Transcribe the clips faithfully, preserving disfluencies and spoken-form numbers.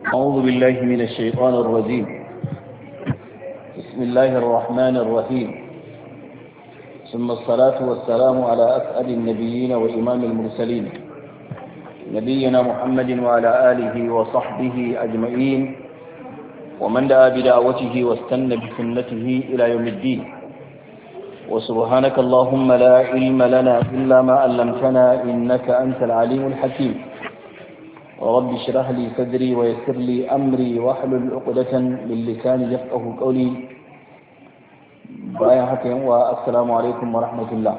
أعوذ بالله من الشيطان الرجيم. بسم الله الرحمن الرحيم. ثم الصلاة والسلام على أسعد النبيين وإمام المرسلين نبينا محمد وعلى آله وصحبه أجمعين ومن دعا بدعوته واستنى بسنته إلى يوم الدين. وسبحانك اللهم لا علم لنا إلا ما علمتنا إنك أنت العليم الحكيم. ورب اشرح لي صدري ويسر لي أمري واحلل عقدة من لساني يفقه قولي. بايا حكيم والسلام عليكم ورحمة الله.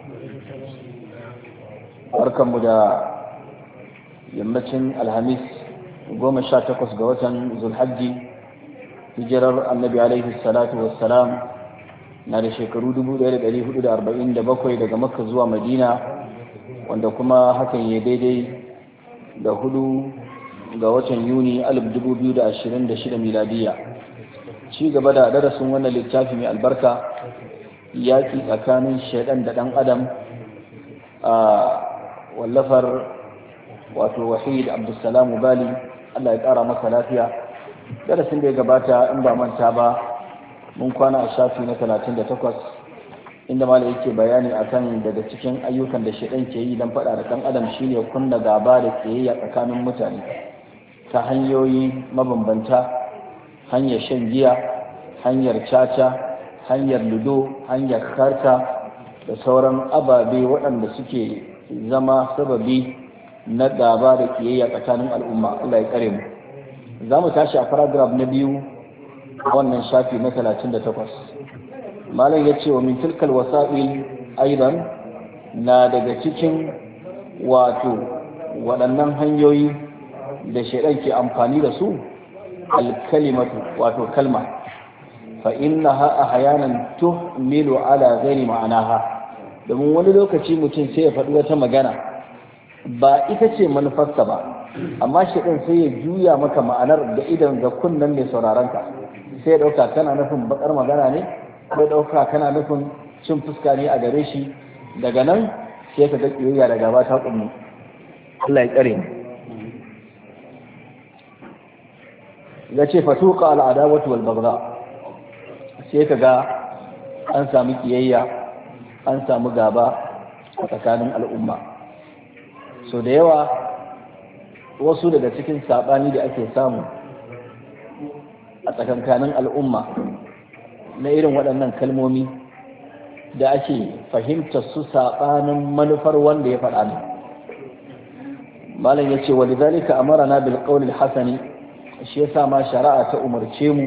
barkan mu da yammacin alhamis goma sha takwas ga watan zulhajji hijirar annabi alaihi salatu wassalam na da shekaru dubu ɗaya da ɗari hudu da arba'in da bakwai daga makka zuwa madina, wanda kuma hakan ya daidai da hudu ga watan yuni alif dubu biyu da ashirin da shida miladiya. Ci gaba da darasin wannan littafi mai albarka, yaƙi tsakanin shaidan da ɗan adam, a wallafar wato wahid abdulsalam bali, Allah ya ƙara masa lafiya. Darasin da ya gabata in ba manta ba mun kwana a shafi na talatin da takwas, inda malam yake bayani akan daga cikin ayyukan da shaidan ke yi don faɗa da ɗan adam shine kunna gaba da kiyayya tsakanin mutane ta hanyoyi mabambanta: hanyar shan giya, hanyar caca, hanyar ludo, hanyar karta da sauran ababe waɗanda suke zama sababi na gaba da kiyayya tsakanin al'umma. Allah ya kare mu. Za mu tashi a paragraph na biyu wannan shafi na talatin da takwas. malam ya ce wa min tilkal wasa'il aidan, na daga cikin wato waɗannan hanyoyi da shaidan ke amfani da su alkalimatu, wato kalma, fa innaha ahyanan tuhmilu ala ghairi ma'anaha. domin wani lokaci mutum sai ya faɗi wata magana ba ita ce manufarsa ba, amma shaidan sai ya juya maka ma'anar da idan ga kunnen mai sauraron ka, sai ya ɗauka kana nufin bakar magana ne, ko ɗauka kana nufin cin fuska ne a gare shi. daga nan sai ka ga ƙiyayya da gaba ta ƙunmu. Allah ya tsare mu. ya ce fatuqa al'adawatu wal baghdha, sai ka ga an samu ƙiyayya, an samu gaba a tsakanin al'umma. so da yawa wasu daga cikin saɓani da ake samu a tsakankanin al'umma na irin waɗannan kalmomi da ake fahimtar su saɓanin manufar wanda ya faɗa ne. malam ya ce wali zalika amara na bil qawli hasani, shi yasa ma shari'a ta umarce mu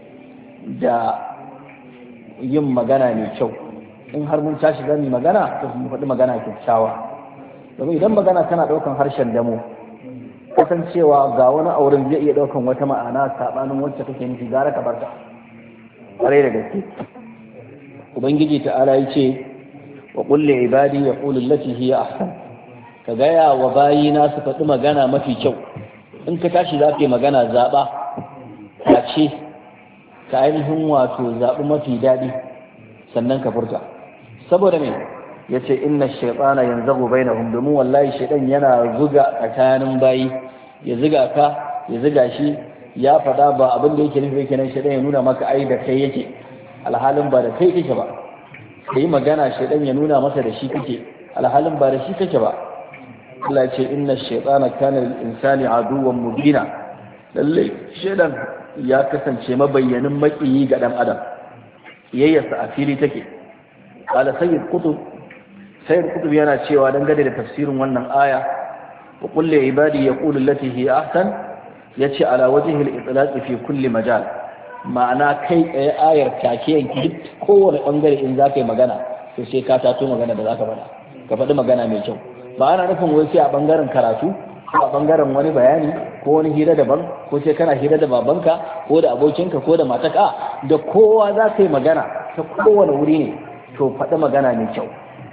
da yin magana mai kyau. in har mun tashi zamu magana to mu faɗi magana kyakkyawa, domin idan magana tana ɗaukan harshen damo, kasancewa ga wani auren zai iya ɗaukan wata ma'ana saɓanin wacce kake nufi, gara ka barta ƙwarai da gaske. ubangiji ta'ala ya ce wa kulli ibadi ya qulu allati hiya ahsan, ka gaya wa bayina su faɗi magana mafi kyau. in ka tashi za ka yi magana, zaɓa ka ce ka ainihin wato zaɓi mafi daɗi sannan ka furta. saboda me ya ce inna shaytana yanzagu bainahum, domin wallahi shaytan yana zuga tsakanin bayi, ya ziga ka ya ziga shi, ya faɗa ba abin da yake nufi yake nan, shaidan ya nuna maka ai da kai yake, alhalin ba da kai kake ba. kai magana shaidan ya nuna masa da shi kake, alhalin ba da shi kake ba. Allah ya ce inna shaytana kana lil insani aduwwan mubina, lalle shaidan ya kasance mabayyanin makiyi ga dan adam, yayyasa a fili take. qala sayyid qutb sayyid qutb yana cewa dangane da tafsirin wannan aya, wa qul li ibadi yaqulu allati hiya ahsan, ya ce ala wajen al'itsalaki fi kulli majal, ma'ana kai tsaye ayar take yanki duk kowane ɓangare. in za ka yi magana to sai ka tato magana da za ka faɗa, ka faɗi magana mai kyau. ba ana nufin wai sai a ɓangaren karatu ko a ɓangaren wani bayani ko wani hira daban, ko sai kana hira da babanka ko da abokinka ko da mataka, da kowa za ka yi magana ta kowane wuri ne, to faɗi magana mai kyau.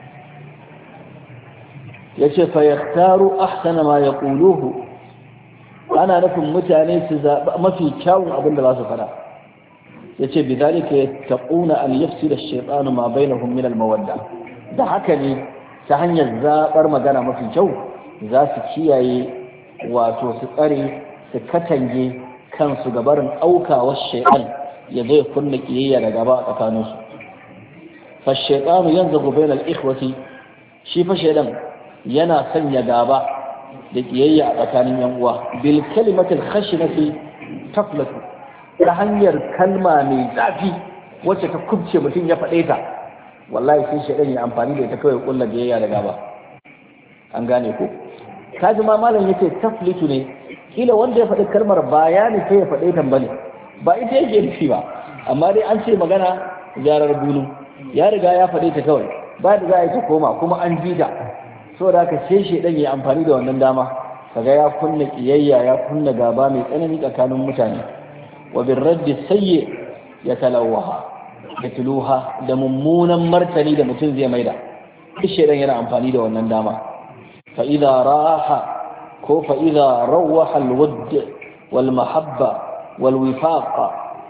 ya ce fa yaktaru ahsana ma yaquluhu, ana nufin mutane su zaɓi mafi kyawun abin da za su faɗa. ya ce bizalika yattaquna an yafsida ash-shaytanu ma bainahum min al-mawadda, da haka ne ta hanyar zaɓar magana mafi kyau za su kiyaye wato su tsare su katange kansu ga barin aukawar shaytan ya zo ya kunna kiyayya da gaba a tsakaninsu fa shaytanu yanzagu bainal ikhwati shi fa shaytan yana sanya gaba da kiyayya a tsakanin yan uwa bil kalimatil khashinati taflatu ta hanyar kalma mai zafi wacce ta kubce mutum ya faɗe ta wallahi sai shaytan ya amfani da ita kawai kullu kiyayya da gaba an gane ko kaji ma malam yace taflitu ne kila wanda ya faɗi kalmar bayani sai ya faɗe ta bane ba ita yake nufi ba amma dai an ce magana jarar bunu ya riga ya faɗe ta kawai ba da za a yi ta koma kuma an ji ta saboda haka sai shedan ya amfani da wannan dama kaga ya kunna kiyayya ya kunna gaba mai tsanani tsakanin mutane wa bin raddi sayyi ya talawaha ya tuluha da mummunan martani da mutum zai maida duk shedan yana amfani da wannan dama fa idza raha ko fa idza rawaha alwudd wal mahabba wal wifaqa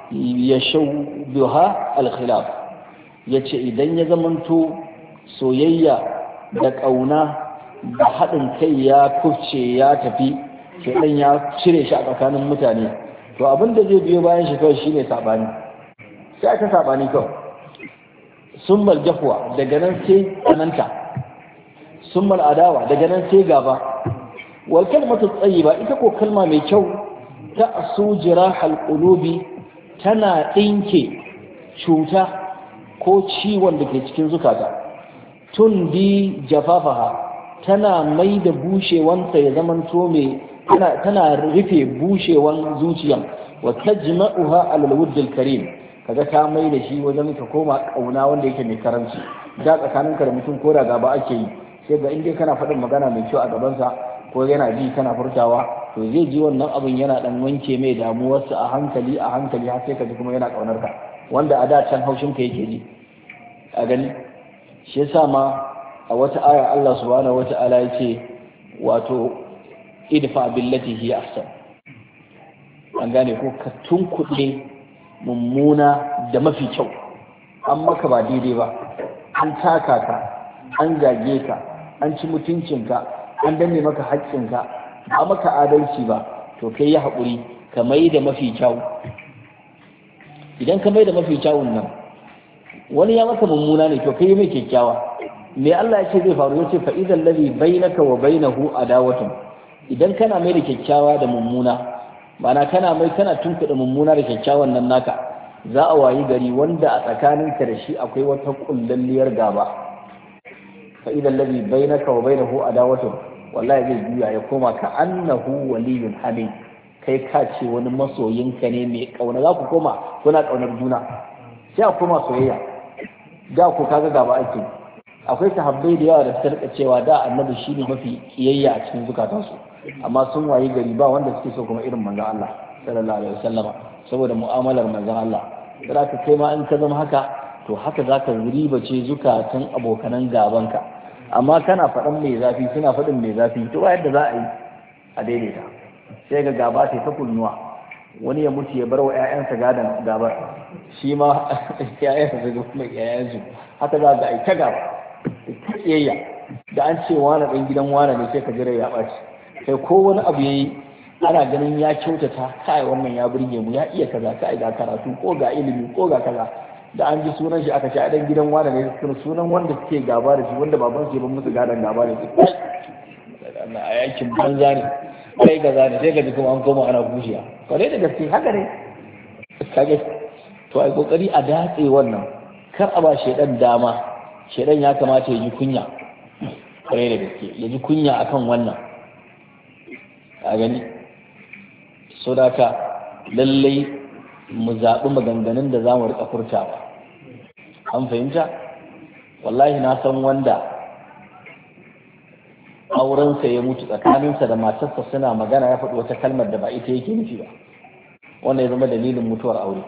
yashawduha al khilaf yace idan ya zamanto soyayya da ƙauna da haɗin kai ya kufce ya tafi shaidan ya cire shi a tsakanin mutane to abin da zai biyo bayan shi kawai shine sabani sai aka sabani kawai summal jafwa daga nan sai tsananta summal adawa daga nan sai gaba wal kalmatu tayyiba ita ko kalma mai kyau ta asu jirahal qulubi tana dinke cuta ko ciwon da ke cikin zukata tun bi jafafaha tana mai da bushewanta ya zamanto mai tana, tana rufe bushewan zuciyan wa tajma'uha alal wuddil karim kaga ta mai da shi wajen ka koma kauna wanda yake mai karanci da tsakaninka da mutum ko da gaba ake yi sai ga inda kana faɗin magana mai kyau a gabansa ko yana ji kana furtawa to zai ji wannan abin yana dan wanke mai damuwarsa a hankali a hankali har sai ka ji kuma yana kaunar ka wanda a da can haushin ka yake ji a gani shi yasa ma a wata aya Allah subhanahu wata'ala yace wato idfa billati hi ahsan an gane ko ka tunkuɗe mummuna da mafi kyau an maka ba daidai ba an taka ka an zage ka an ci mutuncinka an danne maka haƙƙinka ba maka adalci ba to kai ya haƙuri ka mai da mafi kyau idan ka mai da mafi kyawun nan wani ya maka mummuna ne to kai mai kyakkyawa me Allah ya ce zai faru yace fa idan ladhi bainaka wa bainahu adawatun idan kana mai da kyakkyawa da mummuna mana kana mai kana tunkuɗa mummuna da kyakkyawan nan naka za a wayi gari wanda a tsakaninka da shi akwai wata kullalliyar gaba fa idan ladhi bainaka wa bainahu adawatun wallahi zai juya ya koma ka annahu waliyyun hamid kai ka ce wani masoyinka ne mai kauna za ku koma kuna kaunar juna sai a koma soyayya da ku kaga gaba ake akwai sahabbai da yawa da suka rika cewa da annabi shine mafi kiyayya a cikin zukatansu amma sun wayi gari ba wanda suke so kuma irin manzon Allah sallallahu alaihi wasallama saboda mu'amalar manzon Allah sai ka kai ma in ka zama haka to haka zaka riba ce zukatan abokanan gabanka amma kana faɗan mai zafi suna faɗin mai zafi to ba yadda za a yi a daidaita sai ga gaba sai ta kunnuwa wani ya mutu ya bar wa ƴaƴansa gadan gabar shi ma ƴaƴansa su kuma ƴaƴansu haka za ga ai ta gaba ta kiyayya da an ce wani ɗan gidan wani ne sai ka jira ya ɓaci sai ko wani abu yayi ana ganin ya kyautata kai wannan ya burge mu ya iya kaza kai ga karatu ko ga ilimi ko ga kaza da an ji sunan shi aka ce a ɗan gidan wani ne sunan wanda suke gaba da shi wanda baban su ya ban musu gadan gaba da shi a yakin banza ne kai gaza ne sai ka ji kuma an koma ana bushiya kwarai da gaske haka ne kage to ai kokari a datse wannan kar a ba shedan dama shedan ya kamata ya ji kunya kwarai da gaske ya ji kunya akan wannan a gani so da ka lallai mu zaɓi maganganun da za mu riƙa furtawa an fahimta wallahi na san wanda aurensa ya mutu tsakaninsa da matarsa suna magana ya faɗi wata kalmar da ba ita yake nufi ba wanda ya zama dalilin mutuwar aure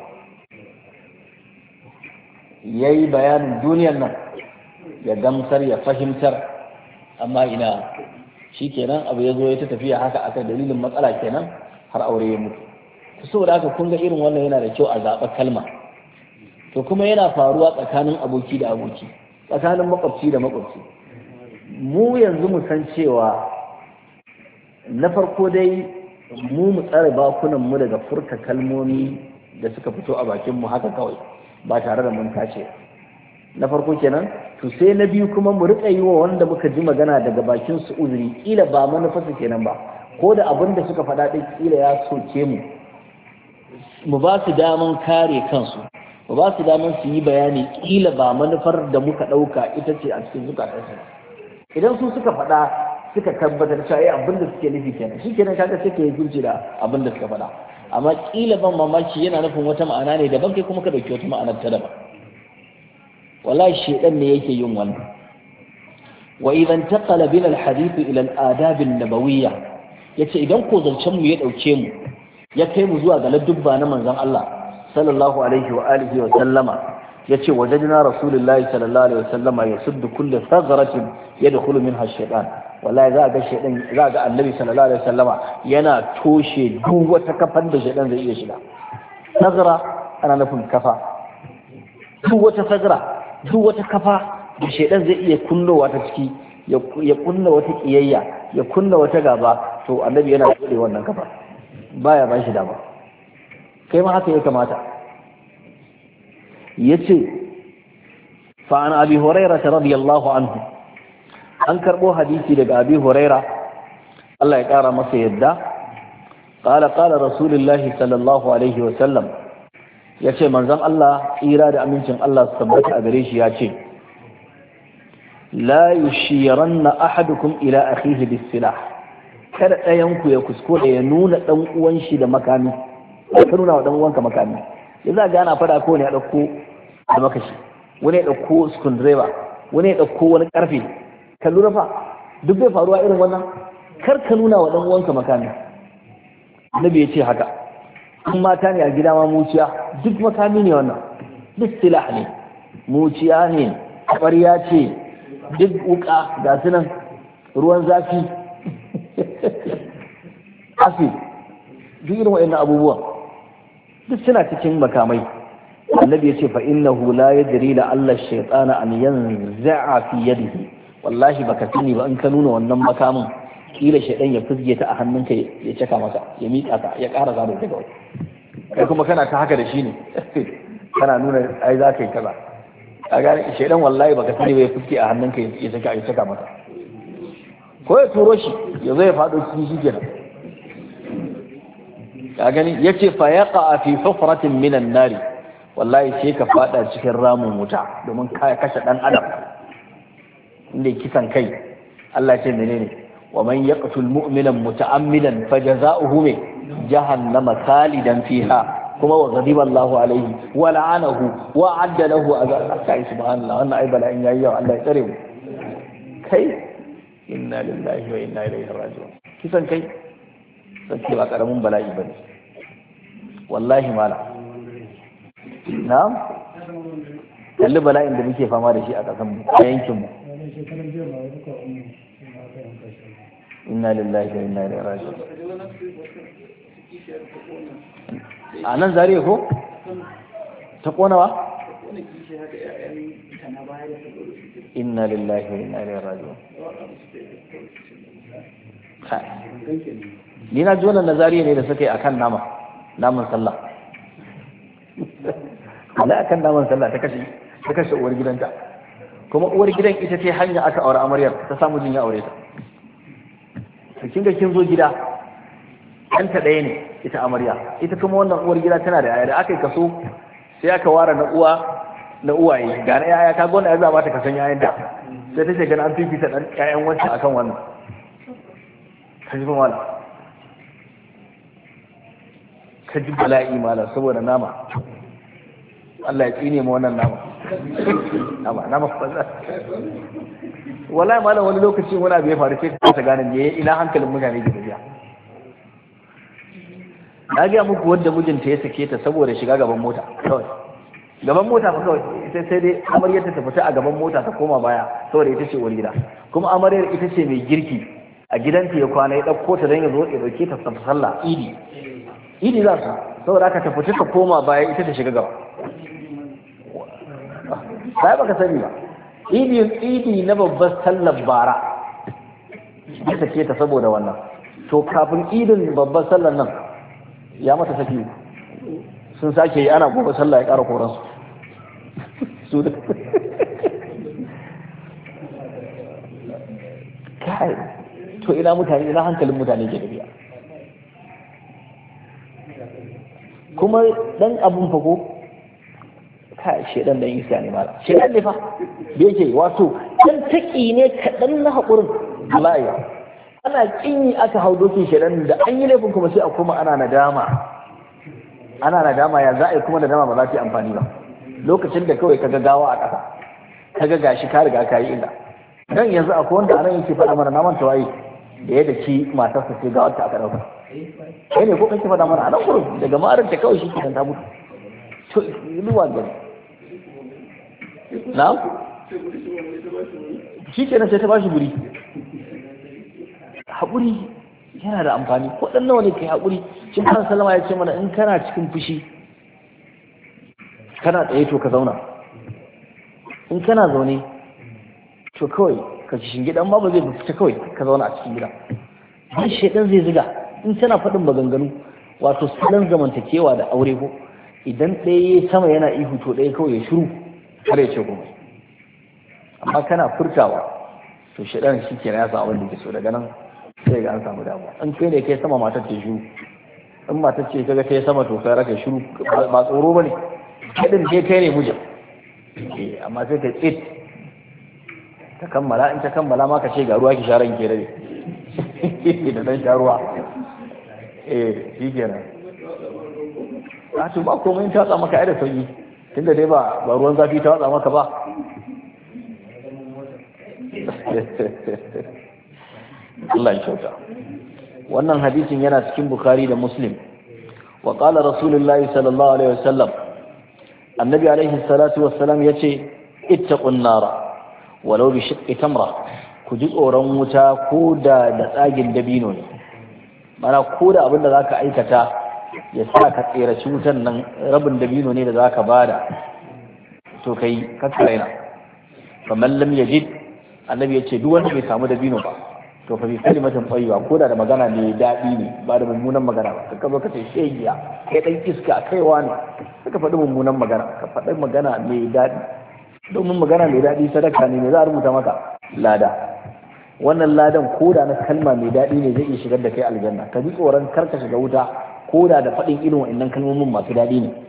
ya yi bayanin duniyar nan ya gamsar ya fahimtar amma ina shi kenan abu ya zo ya ta tafiya haka aka dalilin matsala kenan har aure ya mutu saboda haka kun ga irin wannan yana da kyau a zaɓa kalma to kuma yana faruwa tsakanin aboki da aboki tsakanin makwabci da makwabci mu yanzu mu san cewa na farko dai mu mu tsare bakunan mu daga furta kalmomi da suka fito a bakin mu haka kawai ba tare da mun tace. Na farko kenan, to sai na biyu kuma mu rika yi wa wanda muka ji magana daga bakin su uzuri, kila ba manufarsu kenan ba, ko da abin da suka faɗa ɗin kila ya soke mu, mu ba su daman kare kansu, mu ba su daman su yi bayani, kila ba manufar da muka ɗauka ita ce a cikin zukatansu. Idan su suka faɗa suka tabbatar cewa ai abin da suke nufi kenan, shi kenan kaga sai ka yi gurji da abin da suka faɗa. Amma kila ban mamaki yana nufin wata ma'ana ne daban, kai kuma ka ɗauki wata ma'anar ta daban. wallahi shedan ne yake yin wannan. Wa idan taqala bil hadith ila al adab an nabawiyya, yace idan ko zancen mu ya dauke mu ya kai mu zuwa ga ladubba na manzon Allah sallallahu alaihi wa alihi wa sallama, yace wajadna rasulullahi sallallahu alaihi wa sallama yasuddu kullu thaghratin yadkhulu minha ash-shaytan. wallahi za ga shedan, za ga annabi sallallahu alaihi wa sallama yana toshe duk wata kafan da shedan zai iya shiga. Thaghra ana nufin kafa, duk wata thaghra, duk wata kafa da shedan zai iya kunnowa ta ciki, ya kunna wata kiyayya, ya kunna wata gaba, to annabi yana dole wannan kafa, baya ba shi dama. Kai ma haka ya kamata. Yace fa an abi hurairah radiyallahu anhu, an karbo hadisi daga abi hurairah Allah ya kara masa yadda, qala qala rasulullahi sallallahu alaihi wa sallam, yace manzon Allah tsira da amincin Allah su tabbata a gare shi yace la yushiranna ahadukum ila akhihi bis-silah, kada ɗayan ku ya kuskure ya nuna dan uwan shi da makami, ka nuna wa dan uwanka makami. Yanzu ga ana fada ko ne ya dauko da makashi, wani ya dauko screwdriver, wani ya dauko wani karfe, ka lura fa duk bai faruwa irin wannan. Kar ka nuna wa dan uwanka makami. Annabi ya ce haka. In mata ne a gida ma muciya, duk makami ne wannan, duk silah ne, muciya ne, ƙwarya ce, duk wuka ga su nan, ruwan zafi afi, duk irin wa'annan abubuwan duk suna cikin makamai. Annabi ya ce fa innahu la yadri la alla shaytana an yanza'a fi yadihi, wallahi baka sani ba in ka nuna wannan makamin kila shaydan ya fizge ta a hannunka ya caka maka, ya miƙa ka, ya ƙara zaro ta gaba, kai kuma kana ta haka da shi ne kana nuna ai za ka yi kaza. A gane shaidan wallahi baka sani bai fuske a hannunka ya saka ya saka maka, ko ya turo shi ya zo ya faɗo cikin shi kenan. Ka gani yace fa yaqa fi hufratin minan nari, wallahi sai ka fada cikin ramin wuta domin ka kashe dan adam. Inda kisan kai Allah ya ce menene, wa man yaqtul mu'mina muta'ammidan fajaza'uhu jahannama khalidan fiha kuma wa ghadiba Allahu alaihi wa la'anahu wa adda lahu azab. Kai subhanallah, wannan ai bala'in yayi yawa, Allah ya tsare mu. Kai inna lillahi wa inna ilaihi raji'un. Kisan kai sai ba karamin bala'i bane wallahi mala. Na'am, kalli bala'in da muke fama da shi a kasan mu, a yankin mu. Inna lillahi wa inna ilaihi raji'un. A nan zariya ko? Ta konawa? Inna lillahi wa inna ilaihi raji'un. Ni na ji wannan nazariya ne da suka yi akan nama, naman sallah. Allah akan naman sallah ta kashe ta kashe uwar gidanta. Kuma uwar gidan ita ce hanya aka aure amaryar, ta samu jin ya aure ta. Kin ga kin zo gida, ɗanta ɗaya ne ita amarya, ita kuma wannan uwar gida tana da yaya, da aka yi kaso sai aka ware na uwa na uwaye, ga na yaya, ka gona ya zaba ta kasan yayan da, sai ta ce gani an fifita ɗan ƴaƴan wancan akan wannan. Ka ji mala, ka ji bala'i mala saboda nama. Allah ya tsine mu wannan nama. Nama nama banza. Wallahi malam wani lokaci wani abu ya faru sai ka ta gane me ina hankalin mutane ke tafiya. Na gaya muku wadda mijinta ya sake ta saboda shiga gaban mota kawai, gaban mota fa kawai, ita sai dai amaryar ta fita a gaban mota ta koma baya saboda ita ce uwar gida, kuma amaryar ita ce mai girki a gidanta ya kwana, ya ɗauko ta don ya zo ya ɗauke ta ta sallah idi idi za su, saboda aka ta fita ta koma baya ita ta shiga gaba. Sai baka sani ba, idi idi na babbar sallar bara ya sake ta saboda wannan. to kafin idin babban sallar nan ya mata saki sun sake yi ana gobe sallah ya ƙara koransu su da kai to ina mutane ina hankalin mutane ke tafiya kuma dan abun fago kai shedan dan isa ne mala shedan ne fa da yake wato dan taki ne kadan na hakurin wallahi ana kinyi aka hau dokin shedan da an yi laifin kuma sai a koma ana nadama ana nadama ya za a yi kuma nadama ba za ta yi amfani ba lokacin da kawai kaga gawa a ƙasa kaga gashi ka riga ka yi illa dan yanzu akwai wanda anan yake faɗa mana na manta waye da ya daki matarsa sai gawar ta aka dauka kai ne ko kake faɗa mana anan gurin daga marar ta kawai shi ke ta mutu to ruwa gani na shi kenan sai ta bashi guri haƙuri yana da amfani waɗannan wani kai haƙuri shi kan salama ya ce mana in kana cikin fushi kana tsaye to ka zauna in kana zaune to kawai ka ci shingidan ma ba zai fita kawai ka zauna a cikin gida dan shedan zai ziga in tana faɗin maganganu wato salon zamantakewa da aure ko idan ɗaya sama yana ihu to ɗaya kawai ya shiru har ya ce kuma amma kana furtawa to shedan shi ke ya samu abin da ke so daga nan sai ga an samu damuwa in kai ne kai sama matar ce shiru in matar ce kaga kai sama to kai raka shiru ba tsoro bane kai din je kai ne mujin eh amma sai ka tsit ta kammala in ta kammala ma ka ce ga ruwa ki sharan ke rabe da dan sharuwa eh shi kenan a to ba komai in ta watsa maka ai da sauki tunda dai ba ba ruwan zafi ta watsa maka ba Allah ya kyauta wannan hadisin yana cikin Bukhari da Muslim wa qala Rasulullahi sallallahu alaihi wasallam annabi alaihi salatu wassalam yace ittaqun nara walau bi shiqqi tamra ku ji tsoron wuta ko da da tsagin dabino ne mana ko da abin da zaka aikata ya sa ka tseraci wutan nan rabin dabino ne da zaka bada to kai ka tsaraina faman lam yajid annabi yace duk wanda bai samu dabino ba to fa bi kalimatin tayyiba ko da da magana ne daɗi ne ba da mummunan magana ba ka zo ka ce shegiya kai dan iska kaiwa ne ka faɗi mummunan magana ka faɗi magana mai daɗi domin magana mai daɗi sadaka ne me za a rubuta maka lada wannan ladan ko da na kalma mai daɗi ne zai iya shigar da kai aljanna ka ji tsoron kar ka shiga wuta ko da da faɗin irin wa'annan kalmomin masu daɗi ne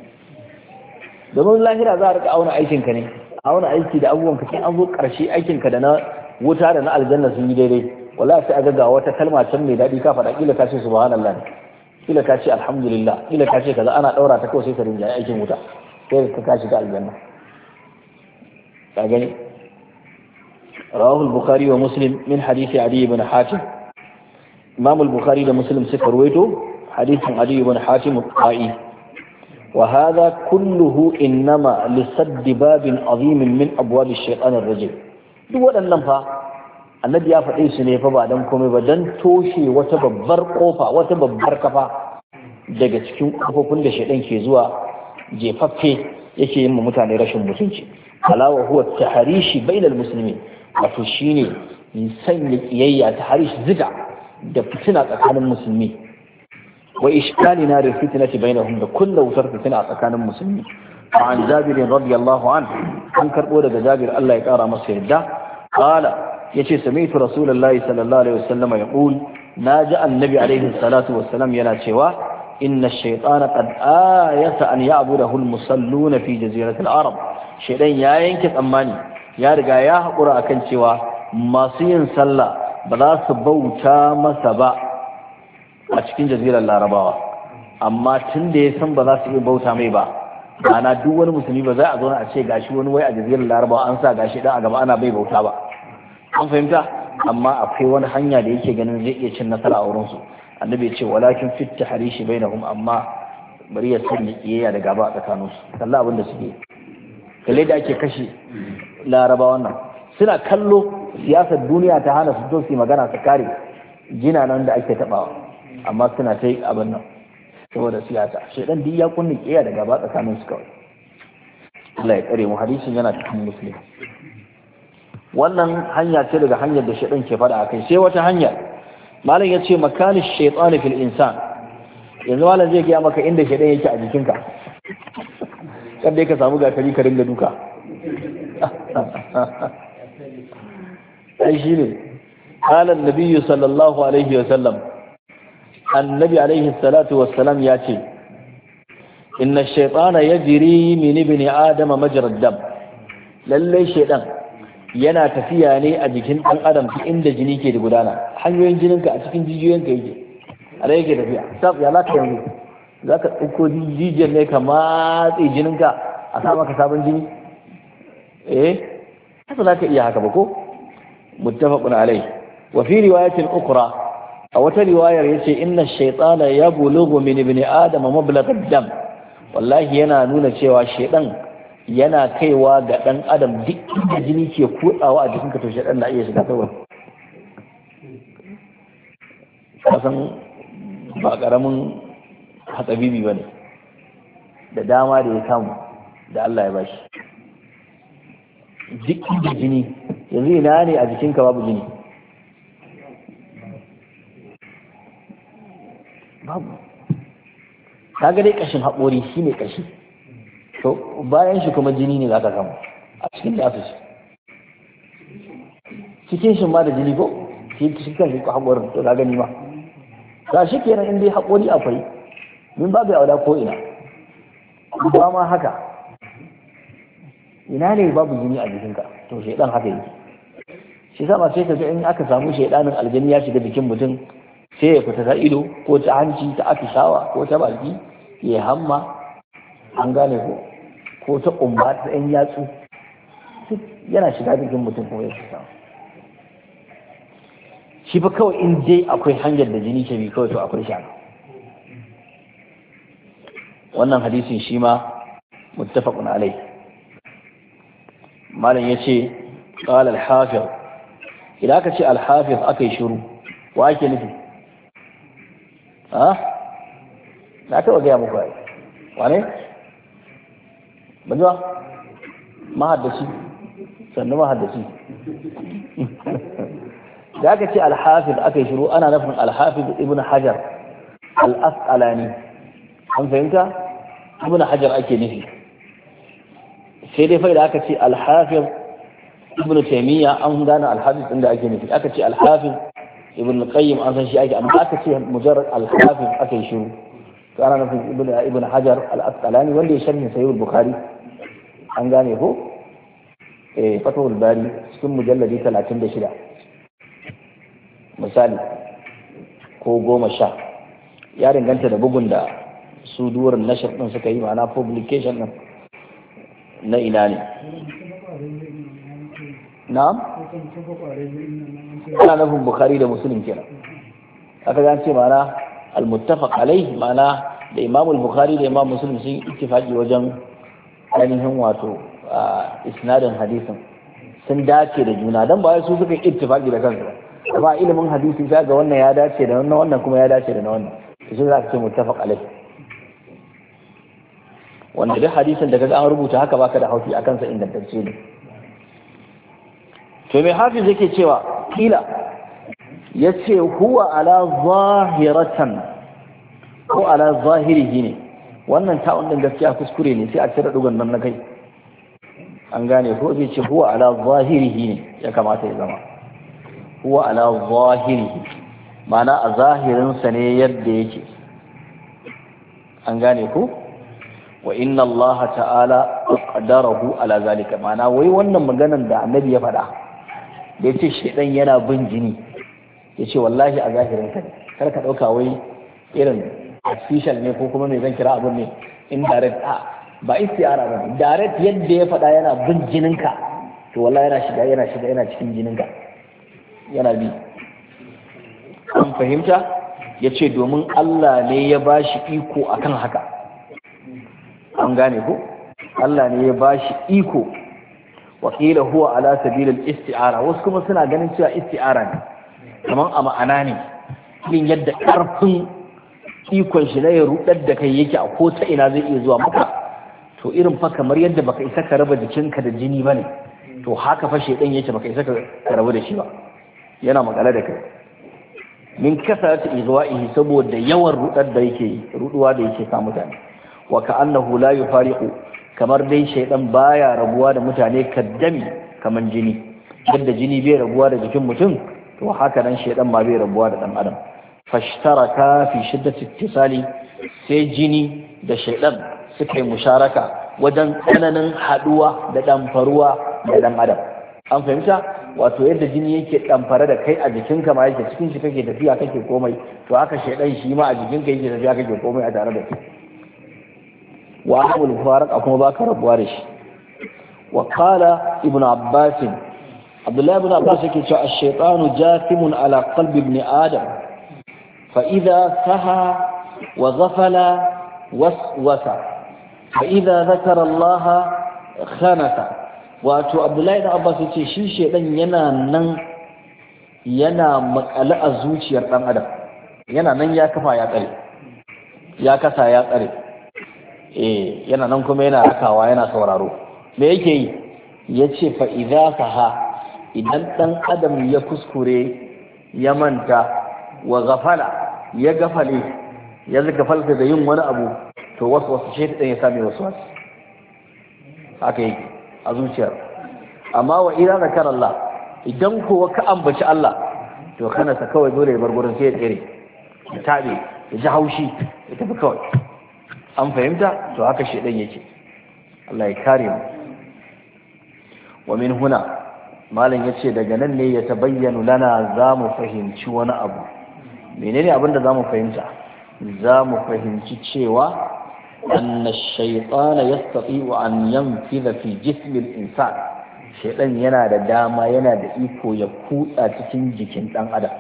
domin lahira za a rika auna aikinka ne auna aiki da abubuwan ka sai an zo ƙarshe aikinka da na wuta da na aljanna sun yi daidai wallahi sai aga ga wata kalma can mai daɗi ka faɗa kila ka ce subhanallah kila ka ce alhamdulillah kila ka ce kaza ana ɗaura ta kawai sai ka rinjaye aikin wuta sai ka kashi ga aljanna ka gani rawahu al-bukhari wa muslim min hadisi adi ibn hatim imam al-bukhari da muslim suka ruwaito hadisin adi ibn hatim al-qa'i wa hadha kulluhu innama li sadd babin azim min abwab ash-shaytan ar-rajim duk waɗannan fa annabi ya faɗe su ne fa ba dan komai ba dan toshe wata babbar kofa wata babbar kafa daga cikin kofofin da shaidan ke zuwa jefaffe yake yin mutane rashin mutunci alawa huwa tahrishi bainal muslimin wato shine sanya kiyayya tahrish ziga da fitina tsakanin musulmi wa ishkalina da fitnati bainahum da kullu wutar fitina tsakanin musulmi an jabir radiyallahu anhu an karbo daga jabir Allah ya kara masa yadda qala yace sami'tu rasulullahi sallallahu alaihi wasallam yaqul naji annabi alaihi salatu wassalam yana cewa inna ash-shaytana qad ayata an ya'budahu al-musalluna fi jazirati al-arab shaytan ya yanke tsammani ya riga ya hakura akan cewa masu yin sallah ba za su bauta masa ba a cikin jazirar larabawa amma tun da ya san ba za su iya bauta mai ba ana duk wani musulmi ba za a zauna a ce gashi wani wai a jazirar larabawa an sa gashi dan a gaba ana bai bauta ba an fahimta amma akwai wani hanya da yake ganin zai iya cin nasara a wurinsu annabi ya ce walakin fit tahrishi bainahum amma bari ya sanya kiyayya da gaba a tsakaninsu kalla abin da suke kalle da ake kashe laraba wannan suna kallo siyasar duniya ta hana su don su magana su kare jina nan da ake tabawa amma suna ta yi abin nan saboda siyasa shedan duk ya kunni kiyayya da gaba tsakaninsu kawai Allah ya kare mu hadisin yana cikin muslim wannan hanya ce daga hanyar da shaɗan ke faɗa a kai sai wata hanyar malam yace makanin shaytan fil insan yanzu malam zai ga maka inda shaytan yake a jikinka kada ka samu gatari ka ringa duka ai shine qala an-nabiy sallallahu alaihi wa sallam annabi alaihi salatu wassalam yace inna ash-shaytana yajri min ibni adama majra ad-dam lalle shaytan yana tafiya ne a jikin ɗan adam ta inda jini ke da gudana hanyoyin jininka a cikin jijiyoyinka yake a da yake tafiya sab ya laka yanzu za ka ɗauko jijiyar ne ka matse jininka a sa maka sabon jini eh haka za ka iya haka ba ko muttafaqun alai wa fi riwayatin ukhra a wata riwayar yace inna ash-shaytana yablughu min ibni adam mablagha ad-dam wallahi yana nuna cewa shaytan yana kaiwa ga ɗan adam duk inda jini ke kutsawa a jikinka to shaɗan na iya shiga kawai kasan ba ƙaramin hatsabibi ba ne da dama da ya samu da Allah ya bashi duk inda jini yanzu ina ne a jikinka babu jini babu ka ga dai ƙashin haƙori shi ne ƙashi to bayan shi kuma jini ne za ka samu a cikin da aka cikin shi ma da jini ko shi kan shi haƙorin to ka gani ma ga shi kenan in dai haƙori akwai min babu yawada ko ina ba ma haka ina ne babu jini a jikinka to shaidan haka yake shi sama sai ka ga in aka samu shaidanin aljani ya shiga jikin mutum sai ya fita ta ido ko ta hanci ta atishawa ko ta baki ya hamma an gane ko ko ta ƙumba ta ɗan yatsu yana shiga jikin mutum kuma ya shiga shi fa kawai in dai akwai hanyar da jini ke bi kawai to akwai shaka wannan hadisin shi ma muttafaqun alai malam yace qala al-hafiz idan aka ce al-hafiz akai shiru wa ake nufi ha na taɓa gaya muku ai wane banzuwa mahaddaci sannu mahaddaci da aka ce alhafiz aka yi shiru ana nufin alhafiz ibn hajar al-asqalani an fahimta ibn hajar ake nufi sai dai fa da aka ce alhafiz ibn taymiya an gane alhafiz din da ake nufi aka ce alhafiz ibn qayyim an san shi ake amma aka ce mujarrad alhafiz aka yi shiru to ana nufin ibn ibn hajar al-asqalani wanda ya sharhi sahih al-bukhari an gane ko eh fatawul bari cikin mujalladi talatin da shida misali ko goma sha ya danganta da bugun da su durin nashar din suka yi ma'ana publication din na ina ne na'am ana nufin bukhari da muslim kenan aka ga ce ma'ana al-muttafaq alaihi ma'ana da imam al-bukhari da imam muslim sun ittifaqi wajen ainihin wato isnadin hadisin sun dace da juna dan ba su suka ittifaqi da kansu ba ilimin hadisi sai ga wannan ya dace da wannan wannan kuma ya dace da wannan to sai za ka ce muttafaq alaihi wanda duk hadisin da kaga an rubuta haka baka da haufi akan sa ingantacce ne to mai hafiz yake cewa kila yace huwa ala zahiratan ko ala zahirihi ne wannan ta'un din gaskiya kuskure ne sai a cire dugan nan na kai an gane ko zai ce huwa ala zahirihi ne ya kamata ya zama huwa ala zahirihi ma'ana a zahirin sa ne yadda yake an gane ko wa inna Allah ta'ala qaddarahu ala zalika ma'ana wai wannan maganar da annabi ya faɗa da yace shedan yana bin jini yace wallahi a zahirin sa kar ka dauka wai irin official ne ko kuma me zan kira abun ne indirect a ba istiara ba direct yadda ya faɗa yana bin jininka to wallahi yana shiga yana shiga yana cikin jininka yana bi an fahimta yace domin Allah ne ya bashi iko akan haka an gane ko Allah ne ya bashi iko wakila huwa ala sabilil isti'ara wasu kuma suna ganin cewa isti'ara ne kaman a ma'ana ne irin yadda karfin ikon shi na ya rudar da kai yake a ko ta ina zai iya zuwa maka to irin fa kamar yadda baka isa ka raba jikinka da jini bane to haka fa shedan yake baka isa ka rabu da shi ba yana makale da kai min kasarati izwa'ihi saboda yawan rudar da yake ruduwa da yake sa mutane wa ka'annahu la yufariqu kamar dai shaydan baya rabuwa da mutane kaddami kaman jini yadda jini bai rabuwa da jikin mutum to haka nan shaydan ma bai rabuwa da dan adam fashtaraka fi shiddati ittisali sai jini da shaydan suka yi musharaka wajen tsananin haduwa da damfaruwa da dan adam an fahimta wato yadda jini yake damfare da kai a jikinka ma yake cikin shi kake tafiya kake komai to haka shaydan shi ma a jikinka yake tafiya kake komai a tare da kai wa amul farq kuma baka rabuwa da shi wa qala ibnu abbas abdullah ibn abbas yake cewa ash-shaytanu jathimun ala qalbi ibn adam fa idha saha wa ghafala waswasa fa idha dhakara allah khanasa wato abdullahi ibn abbas yace shi shaydan yana nan yana makale a zuciyar dan adam yana nan ya kafa ya tsare ya kasa ya tsare eh yana nan kuma yana rakawa yana sauraro me yake yi yace fa idza saha idan dan adam ya kuskure ya manta wa ghafala ya gafale ya gafalta da yin wani abu to wasu wasu shaytan ya same wasu wasu haka yake a zuciyar amma wa idza zakara Allah idan kowa ka ambaci Allah to kana sa kawai dole ya bar gurin sai ya tsere ya tabe ya ji haushi ya tafi kawai an fahimta to haka shedan yake Allah ya kare mu wa min huna malam yace daga nan ne ya tabayyana lana zamu fahimci wani abu menene abin da zamu fahimta zamu fahimci cewa anna ash-shaytana yastati'u an yanfidha fi jismi al-insan shedan yana da dama yana da iko ya kutsa cikin jikin dan adam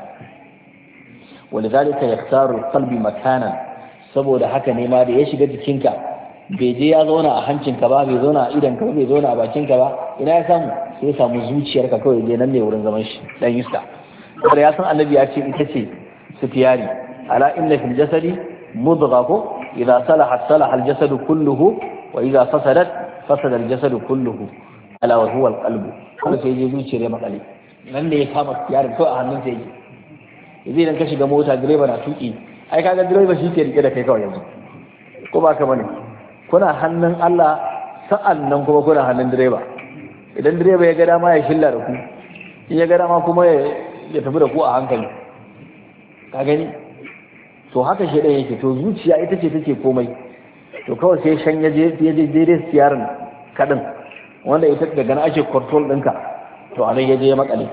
walidhalika yaktaru al-qalbi makanan saboda haka ne ma da ya shiga jikinka bai je ya zauna a hancinka ba bai zauna a idanka ba bai zauna a bakinka ba ina ya samu sai ya samu zuciyarka kawai je nan ne wurin zaman shi dan yusta saboda ya san annabi ya ce ita ce sufiyari ala inna fil jasadi mudgha ko idza salaha salaha al jasadu kulluhu wa idza fasadat fasada al jasadu kulluhu ala wa huwa al qalbu kuma sai je zuciyar ya makale nan ne ya kama yarin to a hannun sai yake yanzu idan ka shiga mota direba na tuki ai kaga direba shi ke rike da kai kawai yanzu ko ba ka bane kuna hannun Allah sa'an nan kuma kuna hannun direba idan direba ya ga dama ya shilla da ku in ya ga dama kuma ya tafi da ku a hankali ka gani to haka shi ɗaya yake to zuciya ita ce take komai to kawai sai shan ya je ya je daidai siyarin kaɗin wanda ita daga na ake control ɗinka to a nan ya je ya makale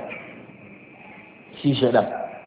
shi shaidan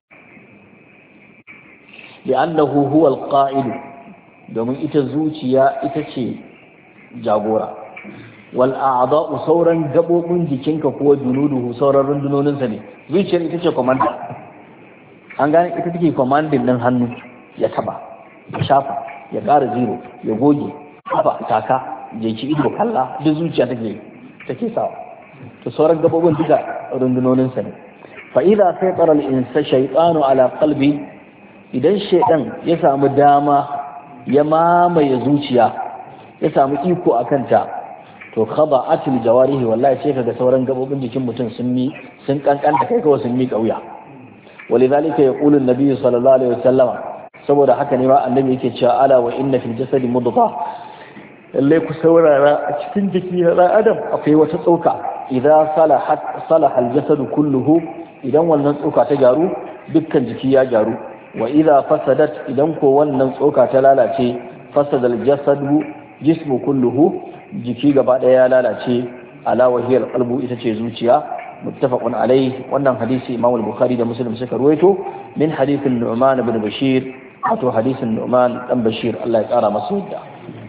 li'annahu huwa al-qa'id domin ita zuciya ita ce jagora wal a'da'u sauran gabobin jikinka ko junuduhu sauran rundunonin sa ne zuciyar ita ce commander an gane ita take commanding din hannu ya taba ya shafa ya ƙara zero ya goge kafa taka jeki ido kalla duk zuciya take take sawa to sauran gabobin duka rundunonin sa ne fa idza saytara al-insa shaytanu ala qalbi idan shaidan ya samu dama ya mamaye zuciya ya samu iko a kanta to khada'atul jawarihi wallahi sai kaga sauran gabobin jikin mutum sun mi sun kankanta kai kawai sun mi kauya walidhalika yaqulu an-nabi sallallahu alaihi wasallam saboda haka ne ma annabi yake cewa ala wa inna fil jasadi mudghah lalle ku saurara a cikin jiki na dan adam akwai wata tsoka idza salahat salaha al-jasadu kulluhu idan wannan tsoka ta gyaru dukkan jiki ya gyaru wa idza fasadat idan ko wannan tsoka ta lalace fasadal jasadu jismu kulluhu jiki gaba daya ya lalace ala wahiyal qalbu ita ce zuciya muttafaqun alayhi wannan hadisi Imam al-Bukhari da Muslim suka ruwaito min hadithin Nu'man ibn Bashir wato hadisin Nu'man dan Bashir Allah ya kara masa yadda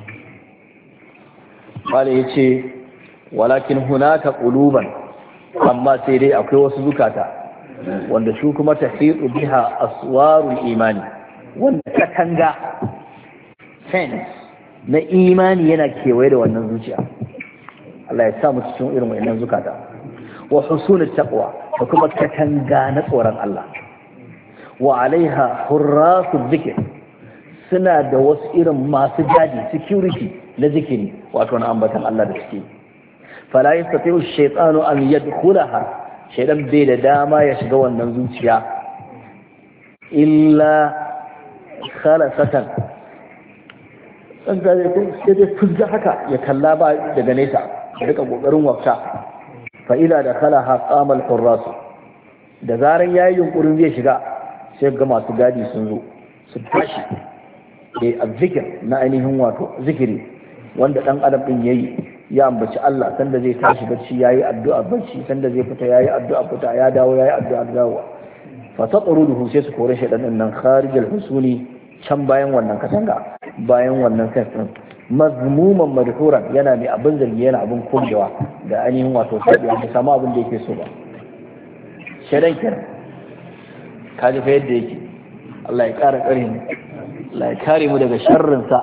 wale yace walakin hunaka quluban amma sai dai akwai wasu zukata wanda su kuma tahiru biha aswarul imani wanda katanga fence na imani yana kewaye da wannan zuciya Allah ya sa mu cikin irin wannan zukata wa husunut taqwa da kuma katanga na tsoron Allah wa alaiha hurrasu dhikr suna da wasu irin masu gadi security na zikiri wato na ambatan Allah da suke fala yastati'u ash-shaytanu an yadkhulaha shaidan bai da dama ya shiga wannan zuciya illa khalasatan dan gare ko sai dai fuzza haka ya kalla ba daga nesa ya rika kokarin wafta fa ila da khalaha qama al-hurras da zaran yayi yunkurin zai shiga sai ga masu gadi sun zo su tashi eh azzikir na ainihin wato zikiri wanda dan adam din yayi ya ambaci Allah sanda zai tashi bacci yayi addu'a bacci sanda zai fita yayi addu'a fita ya dawo yayi addu'a dawo fa tatruduhu sai su kore shaydan din nan kharijal husuli can bayan wannan katanga bayan wannan fence din mazmuman madhuran yana mai abin zargi yana abin kodewa da ainihin wato sai ya samu abin da yake so ba shaydan kenan kaji fa yadda yake Allah ya kara kare mu Allah ya kare mu daga sharrin sa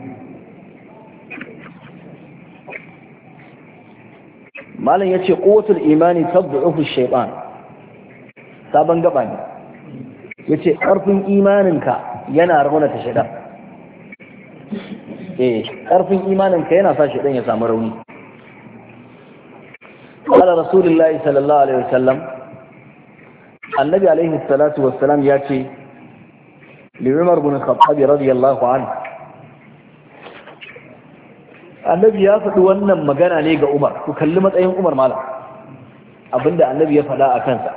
malam yace quwwatul imani tad'ufu shaytan sabon gaba ne yace karfin imaninka yana raunata shaytan eh karfin imaninka yana sa shaytan ya samu rauni qala rasulullahi sallallahu alaihi wasallam annabi alaihi salatu wassalam yace li umar ibn khattab radiyallahu anhu annabi ya faɗi wannan magana ne ga Umar ku kalli matsayin Umar malam abinda annabi ya faɗa a kansa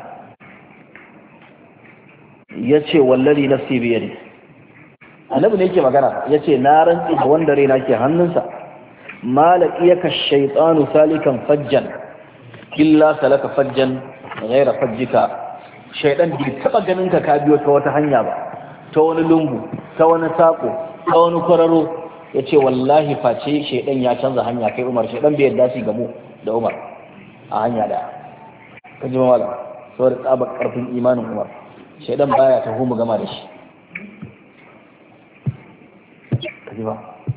ya ce wallahi nafsi biyadi annabi ne yake magana ya ce na rantsi da wanda raina ke hannunsa malaqiyaka shaytanu salikan fajjan illa salaka fajjan ghayra fajjika shaydan bai taba ganin ka ka biyo ta wata hanya ba ta wani lungu ta wani sako ta wani kwararo ya ce wallahi face shaidan ya canza hanya kai Umar shaidan bai yadda su gamu da Umar a hanya da ka ji mawala saboda tsabar karfin imanin Umar shaidan baya taho mu gama da shi ka ji ba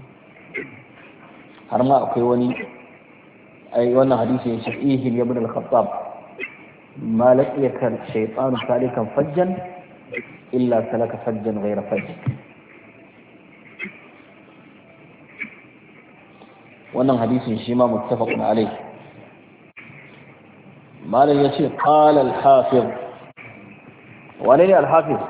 har ma akwai wani ai wannan hadisi ya ce ihil ibn al-khattab ma laqiyaka shaytanu salikan fajjan illa salaka fajjan ghayra fajjik wannan hadisin shi ma muttafaqun alayh malam yace qala al-hafiz wane ne al-hafiz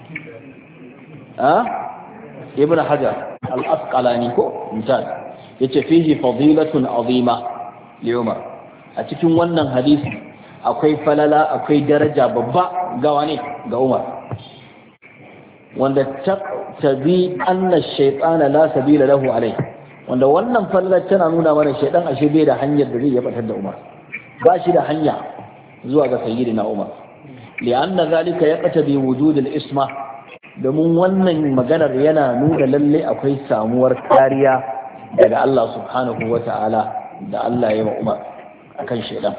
ah ibn hajar al-asqalani ko misal yace fihi fadilatun azima li umar a cikin wannan hadisi akwai falala akwai daraja babba ga wane ga umar wanda tabi anna ash-shaytana la sabila lahu alayhi wanda wannan fallar tana nuna mana shaidan ashe bai da hanyar da zai ya batar da Umar ba shi da hanya zuwa ga sayyidina Umar li'anna zalika yaqtabi wujud al-isma domin wannan maganar yana nuna lalle akwai samuwar kariya daga Allah subhanahu wata'ala da Allah ya wa Umar akan shaidan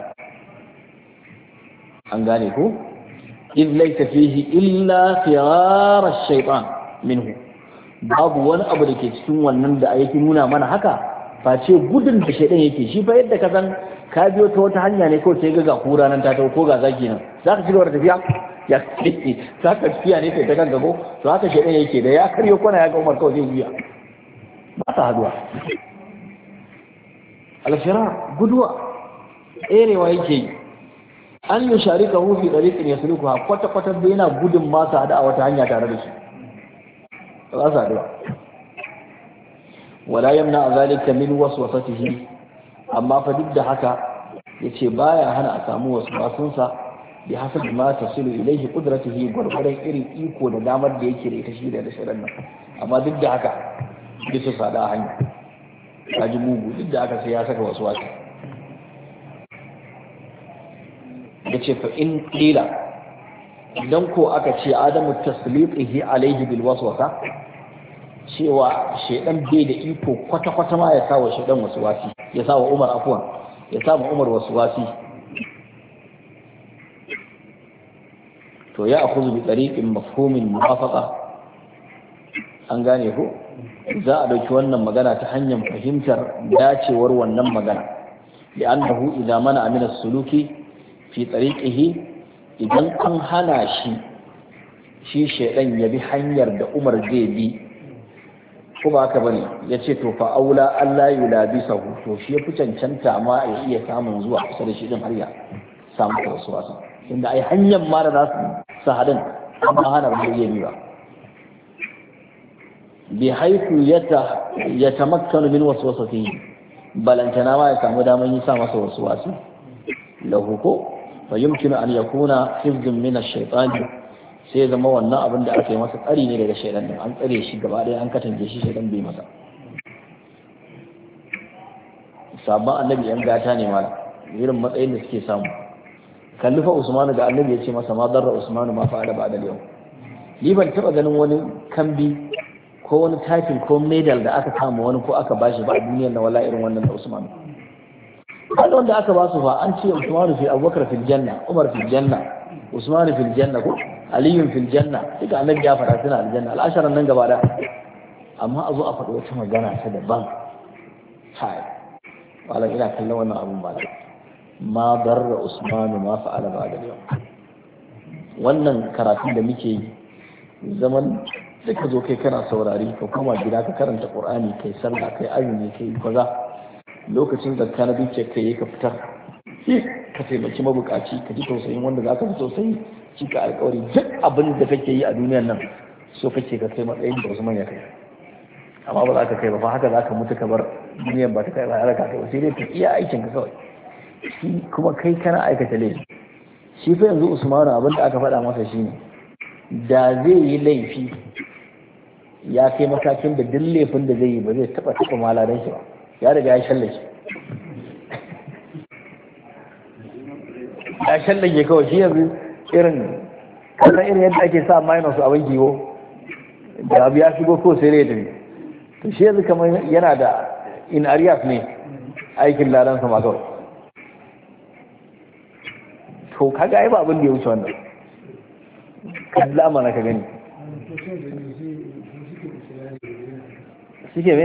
an gane ko idh laysa fihi illa firar ash-shaytan minhu babu wani abu da ke cikin wannan da yake nuna mana haka face gudun da shaidan yake shi fa yadda ka san ka biyo ta wata hanya ne ko sai ga ga kura nan ta tawo ko ga zaki nan zaka ci gaba da tafiya ya kike zaka tafiya ne kai ta kan gabo to haka shaidan yake da ya karyo kwana ya ga Umar kawai zai biya ba ta haduwa al-firar guduwa erewa yake yi an yi sharika hufi ɗariƙin ya suluku ha kwata-kwata da yana gudun masu hada a wata hanya tare da shi ba za su haɗu ba wala yamna a zalika min waswasatihi amma fa duk da haka yace baya hana a samu wasu basunsa bi hasab ma tasilu ilayhi qudratihi gurgurin irin iko da damar da yake da ita shi da shirin nan amma duk da haka bisa sada hanya kaji mugu duk da haka sai ya saka wasu wasu yace fa in qila idan ko aka ce adamu tasliqihi alayhi bil waswasa cewa shedan bai da iko kwata-kwata ma ya sa wa shedan waswasi ya sa wa Umar afwan ya sa wa Umar waswasi to ya akhudhu bi tariqin mafhumin muwafaqa an gane ko za a dauki wannan magana ta hanyar fahimtar dacewar wannan magana li'annahu idza mana min as-suluki fi tariqihi idan an hana shi shi shedan ya bi hanyar da Umar zai bi ko ba haka bane yace to fa aula Allah yulabisahu to shi ya fi cancanta ma ya iya samun zuwa kusa da shi din har ya samu kasuwa inda ai hanyar ma da za su sa hadin amma hana ba zai yi ba bi haifu ya tamakkanu min waswasatihi balantana ma ya samu daman yi sa masa waswasi lahu ko fa yumkinu an yakuna hifdun min ash-shaytan sai zama wannan abin da aka yi masa tsari ne daga shaytan din an tsare shi gaba ɗaya an katange shi shaytan bai masa sabon annabi yan gata ne mala irin matsayin da suke samu kallifa usmanu da annabi ya ce masa ma darra usmanu ma fa'ala ba'da yau ni ban taba ganin wani kambi ko wani title ko medal da aka kama wani ko aka bashi ba a duniyar na wala irin wannan da usmanu wanda wanda aka ba su fa an ce usmanu fi abubakar fil janna umar fil janna usmanu fil janna ko aliyun fil janna duka annabi ya faɗa suna aljanna al'asharan nan gaba da amma a zo a faɗi wata magana ta daban hai wala ina kallon wannan abun ba ma darra usmanu ma fa'ala ba da yau wannan karatun da muke yi zaman da ka zo kai kana saurari ka koma gida ka karanta qur'ani kai sallah kai azumi kai kaza lokacin da ka nabi ce kai ka fitar ka taimaki mabukaci ka ji tausayin wanda zaka ji tausayi shi ka alƙawari duk abin da kake yi a duniyar nan so kake ka kai matsayin da Usman ya kai amma ba za ka kai ba fa haka za ka mutu ka bar duniyar ba ta kai ba ya raka kai ba sai dai ka iya aikin ka kawai shi kuma kai kana aikata laifi shi fa yanzu Usmanu abin da aka faɗa masa shine da zai yi laifi ya kai matakin da duk laifin da zai yi ba zai taɓa taɓa maladan shi ba ya riga ya shallake ya shallake kawai shi yanzu irin kasan irin yadda ake sa minus a banki ko da abu ya shigo ko sai rai tafi to shi yanzu kamar yana da in arrears ne aikin ladan sama kawai to kaga ai ba abin da ya wuce wannan kan lamana ka gani shike me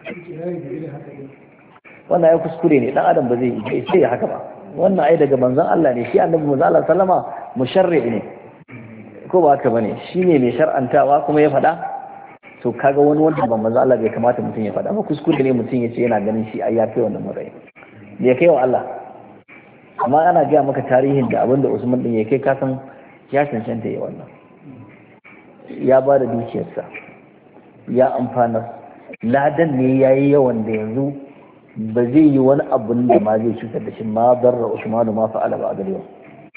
wannan ya kuskure ne dan adam ba zai yi sai haka ba wannan ai daga manzon Allah ne shi annabi manzon Allah sallama musharri ne ko ba haka bane shine mai shar'antawa kuma ya faɗa to kaga wani wanda ban manzon Allah bai kamata mutum ya faɗa ba kuskure ne mutum ya ce yana ganin shi ai ya kai wannan matsayi ya kai wa Allah amma ana gaya maka tarihin da abinda Usman din ya kai kasan ya cancanta ya wannan ya ba da dukiyarsa ya amfana ladan ne ya yi yawan da yanzu ba zai yi wani abun da ma zai cutar da shi ma darra Usmanu ma fa'ala ba a gare yau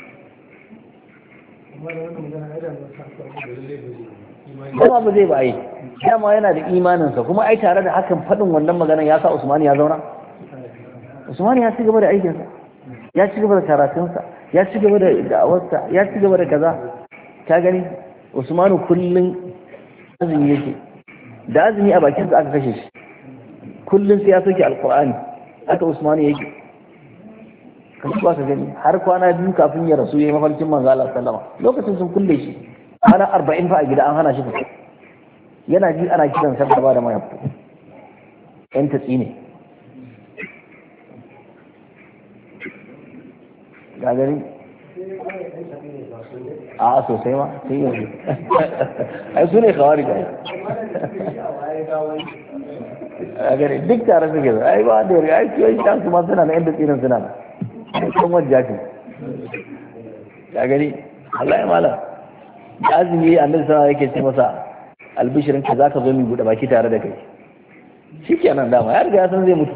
kuma ba zai ba yi dama yana da imaninsa kuma ai tare da hakan faɗin wannan maganar ya sa Usmanu ya zauna Usmanu ya ci gaba da aikinsa ya ci gaba da karatunsa ya ci gaba da da'awarsa ya ci gaba da kaza ka gani Usmanu kullun azumi yake da azumi a bakinsa aka kashe shi kullun sai ya soke alqur'ani aka Usmanu yake kashi ba ka gani har kwana biyu kafin ya rasu yayi mafarkin manzo Allah sallama lokacin sun kulle shi ana arba'in fa a gida an hana shi fita yana ji ana kiran sa ba da mai fito yan tatsi ne ga gani a sosai ma sai yanzu ai su ne kawari ga a gani duk tare suke zai ai ba da yarga ai kiyoyi shan su ma suna na yadda tsirin suna na kan wajen ce ya gani Allah ya mala da azumi annabi sana yake ce masa albishirin ka zaka zo mu buɗe baki tare da kai shikenan dama ya riga ya san zai mutu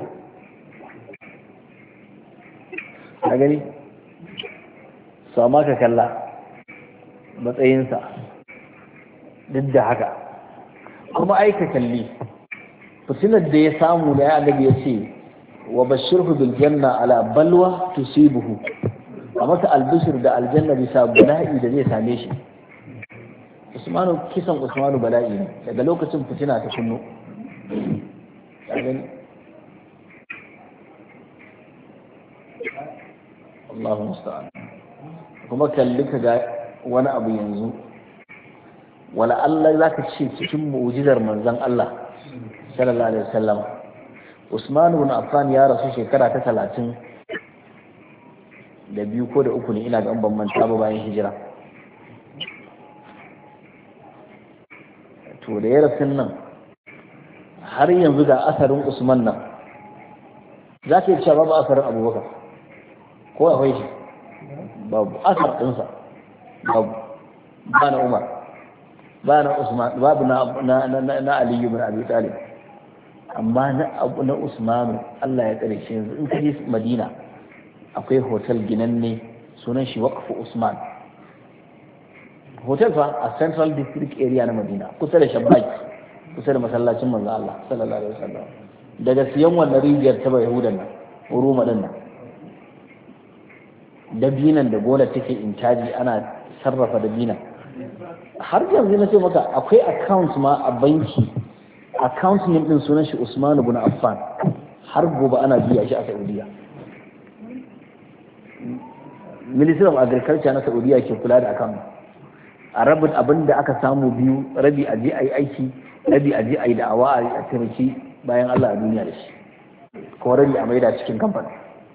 ya gani su amma ka kalla matsayinsa duk da haka kuma aika kalli fitinar da ya samu da ya annabi ya ce wa bashirhu bil janna ala balwa tusibuhu a masa albishir da aljanna bisa bala'i da zai same shi usmanu kisan usmanu bala'i ne daga lokacin fitina ta kunno Allahu musta'an kuma kalli ka ga wani abu yanzu wala Allah zaka ce cikin mu'jizar manzon Allah sallallahu alaihi wasallam Usman ibn Affan ya rasu shekara ta talatin da biyu ko da uku ne ina ga ban manta ba bayan hijira to da ya rasu nan har yanzu ga asarin Usman nan za ka yi cewa babu asarin Abubakar ko akwai shi babu asar ɗinsa babu ba na Umar ba na Usman babu na na na, na Ali ibn Abi Talib amma na abu na Usman Allah ya tsare shi yanzu in ka je Madina akwai hotel ginanne sunan shi Waqf Usman hotel fa a Central District area na Madina kusa da Shabbaki kusa da masallacin manzo Allah sallallahu alaihi wasallam daga siyan wannan rijiyar ta Yahudan nan Uruma din nan dabinan da gola take intaji ana sarrafa dabinan har yanzu na ce maka akwai account ma a banki account name din sunan shi Usman ibn Affan har gobe ana biya shi a Saudiya Ministry of Agriculture na Saudiya ke kula da account a rabin abin da aka samu biyu rabi a je a yi aiki rabi a je a yi da'awa a taimaki bayan Allah a duniya da shi ko rabi a maida cikin kamfani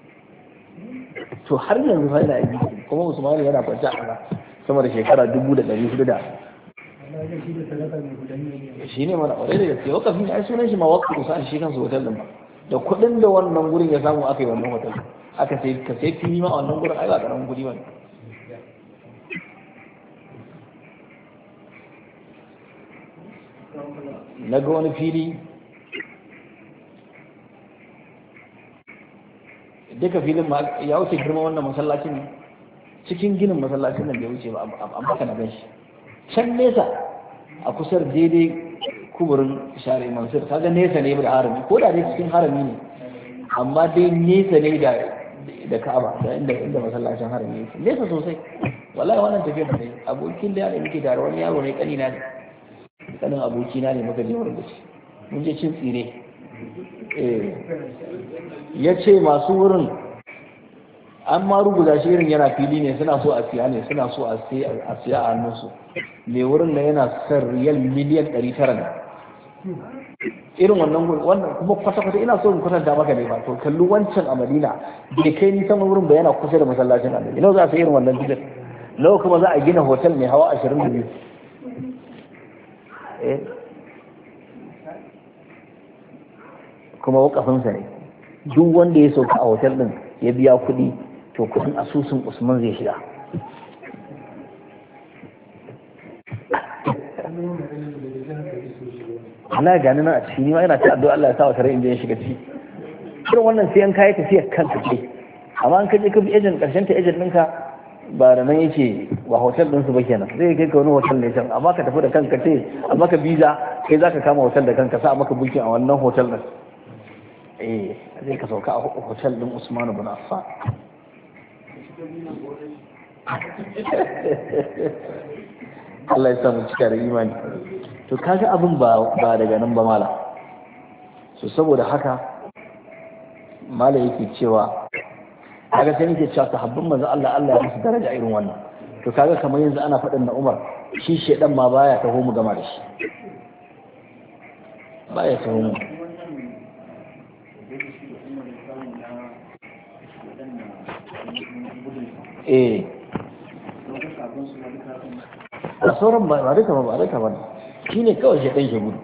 to har yanzu fa yana aiki kuma Usman yana kwance a ƙasa sama da shekara dubu da ɗari hudu da shi ne mana ƙwarai da gaske wakafin ya yi sunan shi ma wakafin kusa shi kansu hotel ɗin ba da kuɗin da wannan gurin ya samu aka yi wannan hotel aka sai ka sai fili ma a wannan gurin ai ba ƙaramin kuɗi ba ne na ga wani fili duka filin ya wuce girma wannan masallacin cikin ginin masallacin nan bai wuce ba amma ka na gan shi can nesa a kusur daidai kuburin share mansur kaga nesa ne da harami ko da dai cikin harami ne amma dai nesa ne da da Ka'aba da inda inda masallacin harami yake nesa sosai wallahi wannan tafiyar da kai abokin da yake tare wani yaro ne kanina ne kanin abokina ne muka je wurin da shi mun je cin tsire eh yace masu wurin an ma rubuta shi irin yana fili ne suna so a siya ne suna so a siya a siya a hannunsu mai wurin na yana son riyal miliyan ɗari tara ne irin wannan gurin wannan kuma kwata-kwata ina so in kwatanta maka ne ba to kalli wancan a Madina bai kai nisan wurin ba yana kusa da masallacin Annabi nawa za a irin wannan gidan nawa kuma za a gina hotel mai hawa ashirin da biyu eh kuma wakafinsa ne duk wanda ya sauka a hotel din ya biya kuɗi to kuɗin asusun Usman zai shiga Allah ya gani nan a ciki ni ma ina ta addu'a Allah ya sa wata rai inda ya shiga ciki irin wannan sai an kai tafiyar kanka ce amma an kaje ka bi agent karshen ta agent ɗinka ba da nan yake wa hotel din su ba kenan zai kai ka wani hotel ne can amma ka tafi da kanka ce amma ka visa kai zaka kama hotel da kanka sa maka bukin a wannan hotel din eh zai ka sauka a hotel din Usman ibn Affan Allah ya sa mu cika da imani to kaga abin ba ba daga nan ba mala so saboda haka mala yake cewa kaga sai nake cewa sahabban manzo Allah Allah ya musu daraja irin wannan to kaga kamar yanzu ana faɗin na Umar shi shedan ma baya taho mu gama da shi baya taho mu eh a sauran ba ba duka ba ba duka ba shi ne kawai shedan shi gudu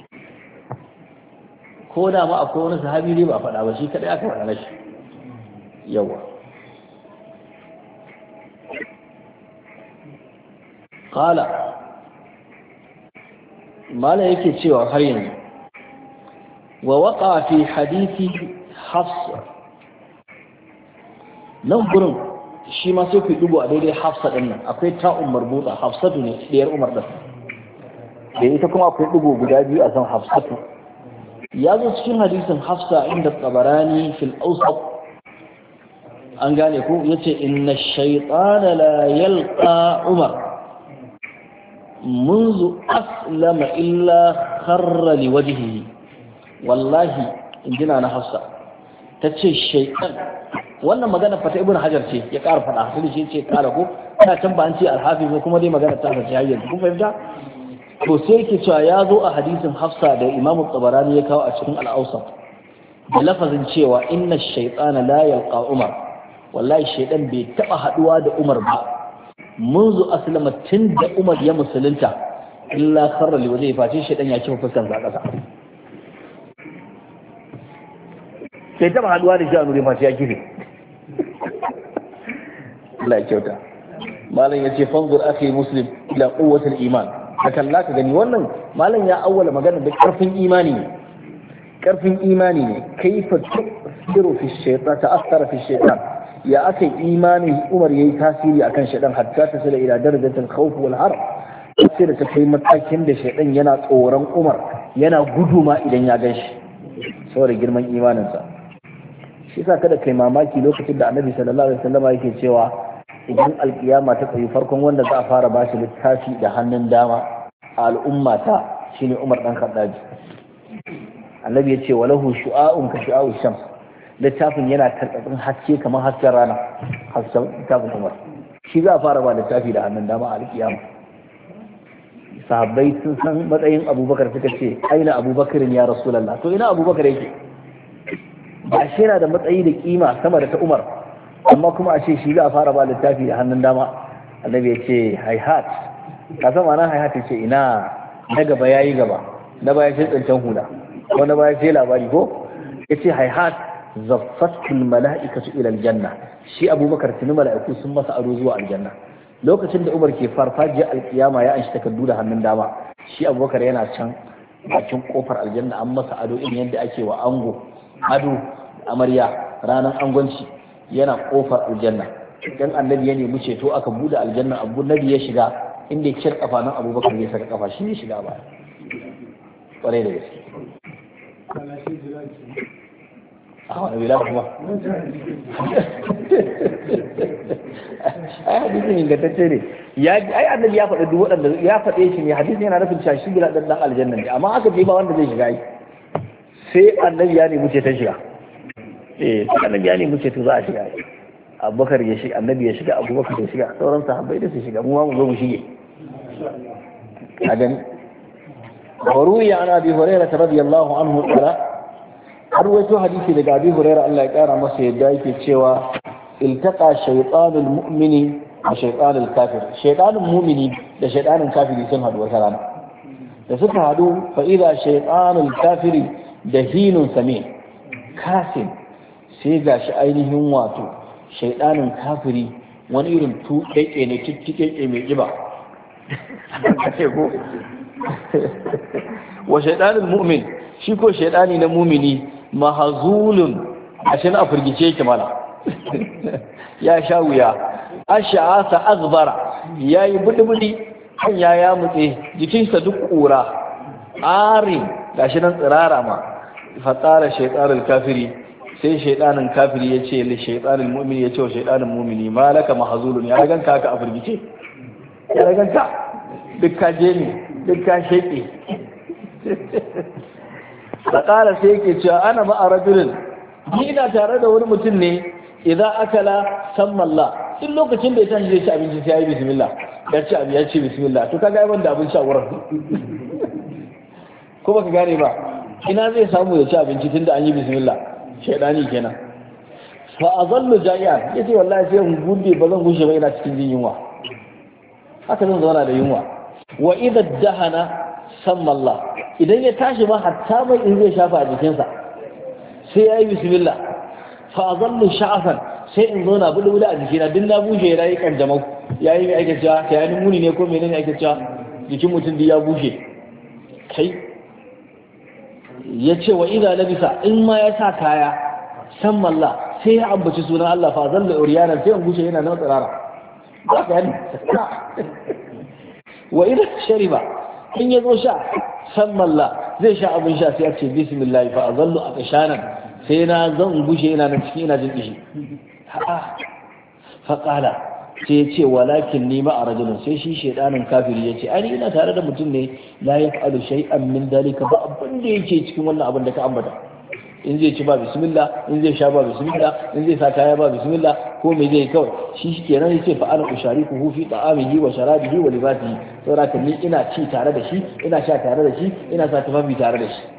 ko da ma akwai wani sahabi ne ba a faɗa ba shi kaɗai aka faɗa na shi yawa qala mala yake cewa har yanzu wa waqa fi hadisi hafsa nan gurin shi ma sai ku dubo a daidai hafsa din nan akwai ta'un marbuta hafsatu ne diyar umar din da ita kuma akwai dugo guda biyu a san hafsatu ya zo cikin hadisin hafsa inda tabarani fil awsat an gane ko yace inna ash-shaytana la yalqa umar منذ أسلم إلا خر لوجهه والله إنجنا أنا حفصة تتشي الشيطان wannan magana fata ibn hajar ce ya ƙara faɗa hasali shi ce ƙara ko ina can ba an ce alhafi ko kuma dai magana ta ta hayyar kun fahimta to sai yake cewa ya zo a hadisin hafsa da imam tabarani ya kawo a cikin al-awsat da lafazin cewa inna ash-shaytana la yalqa umar wallahi shaytan bai taba haduwa da umar ba منذ أسلم تند أمر يا مسلمتا إلا خر لوجهه فاشي شيطان ya kifa fuskar sa kasa sai ta ba haduwa da shi a nuri fashi ya kife Allah ya kyauta malam yace fanzur akhi muslim ila quwwatil iman ka kalla ka gani wannan malam ya awwala magana da karfin imani ne karfin imani ne kaifa tusiru fi shaytan ta'athara fi shaytan ya aka imani Umar yayi tasiri akan shaytan hatta ta sala ila darajatil khawf wal harb sai da ta kai matakin da shaytan yana tsoron Umar yana guduma idan ya ganshi saboda girman imaninsa shi sa kada kai mamaki lokacin da Annabi sallallahu alaihi wasallam yake cewa idan alkiyama ta tsayi farkon wanda za a fara bashi littafi da hannun dama a al'umma ta shine Umar dan Khattabi Annabi ya ce walahu shu'a'un ka shu'a'u shams littafin yana tarkatsin haske kamar hasken rana hasken littafin Umar shi za a fara ba littafi da hannun dama a alkiyama sahabbai sun san matsayin Abubakar suka ce aina Abubakar ya Rasulullah to ina Abubakar yake ba shi yana da matsayi da kima sama da ta Umar amma kuma a ce shi za a fara ba littafi da hannun dama Annabi ya ce hayhat ka san ma'ana hayhat ya ce ina na gaba yayi gaba na baya sai tsancan hula ko na baya sai labari ko yace hayhat zaffatul mala'ikatu ila aljanna shi Abubakar tuni mala'iku sun masa ado zuwa aljanna lokacin da Umar ke farfajiyar alkiyama ya anshi takardu da hannun dama shi Abubakar yana can bakin kofar aljanna an masa ado irin yadda ake wa ango ado amarya ranar angonci yana kofar aljanna dan annabi ya nemi ceto aka bude aljanna abu nabi ya shiga inda ya cire kafa nan Abubakar ya saka kafa shi ne shiga ba kwarai da gaske a wani bila kuma ai hadisin ingantacce ne ya ai annabi ya faɗi duk waɗanda ya faɗe shi ne hadisin yana nufin cewa shi bila dan dan aljanna ne amma aka je ba wanda zai shiga ai sai annabi ya nemi ce ta shiga eh sai annabi ya nemi ce to za a shiga ai Abubakar ya shiga annabi ya shiga Abubakar ya shiga sauran sahabbai da su shiga mu ma mu zo mu shige a gani وروي عن ابي هريره رضي الله عنه قال رويته حديثي daga abi hurairah Allah ya kara masa yadda yake cewa iltaqa shaytanul mu'mini wa shaytanul kafir shaytanul mu'mini da shaytanul kafiri sun hadu wata rana da suka hadu fa idha shaytanul kafiri dahinun sami kasin sai gashi ainihin wato shaytanul kafiri wani irin tuƙeƙe ne kikkeke mai kiba wa shaytanul mu'min shi ko shaytani na mu'mini mahazulun ashin a firgice yake mana ya sha wuya ash'asa aghbara yayi budi-budi kan ya mutse jikinsa duk kura ari gashi nan tsirara ma fa tsara shaytanul kafiri sai shaytanin kafiri yace li shaytanul mu'min yace wa shaytanul mu'mini malaka mahazulun ya ganka ka a firgice ya ganka duk ka je ne duk ka sheke da ƙara sai yake cewa ana ma'a rajulin ni ina tare da wani mutum ne idan akala sammalla duk lokacin da ya tashi zai ci abinci sai ya yi bismillah ya ci abin ya ci bismillah to kaga yawan da abinci a wurin ko baka gane ba ina zai samu ya ci abinci tunda an yi bismillah shaidani kenan fa azallu ja'ian yace wallahi sai in gude ba zan gushe ba ina cikin jin yunwa haka zan zauna da yunwa wa idha dahana sammalla idan ya tashi ma hatta mai in zai shafa a jikinsa sai ya yi bismillah fa zallu sha'afan sai in zo na bulu a jikina duk na bushe ya yi kanjamau ya yi mai ake cewa ta yanin muni ne ko menene ake cewa jikin mutum da ya bushe kai ya ce wa idza labisa in ma ya sa kaya sammalla sai ya ambaci sunan Allah fa zallu uriyana sai in bushe yana nan tsirara ba ka yani wa idza shariba in ya zo sha san malla zai sha abin sha sai a ce bismillah fa azallu aqshanan sai na zan gushe ina nan cikin ina jin kishi ha fa qala sai ya ce walakin ni ma arajulun sai shi shedanin kafiri ya ce ai ina tare da mutum ne la yaf'alu shay'an min dalika ba abin da yake cikin wannan abin da ka ambata in zai ci ba bismillah in zai sha ba bismillah in zai sa kaya ba bismillah ko me zai kawai shi kenan yace fa ana ushariku fi ta'amihi wa sharabihi wa libasihi saboda ni ina ci tare da shi ina sha tare da shi ina sa tufafi tare da shi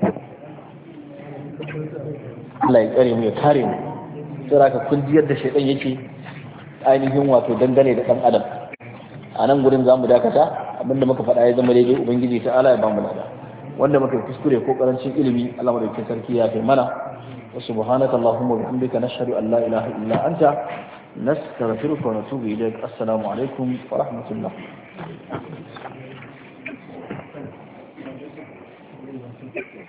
Allah ya kare mu ya kare mu saboda kun ji yadda shaytan yake ainihin wato dangane da dan adam a nan gurin zamu dakata abinda muka faɗa ya zama daidai ubangiji ta Allah ya ba mu lada wanda muka kuskure ko karancin ilimi Allah madaukakin sarki ya kai mana wa subhanaka allahumma wa bihamdika nashhadu an la ilaha illa anta nastaghfiruka wa natubu ilaik. Assalamu alaikum wa rahmatullah.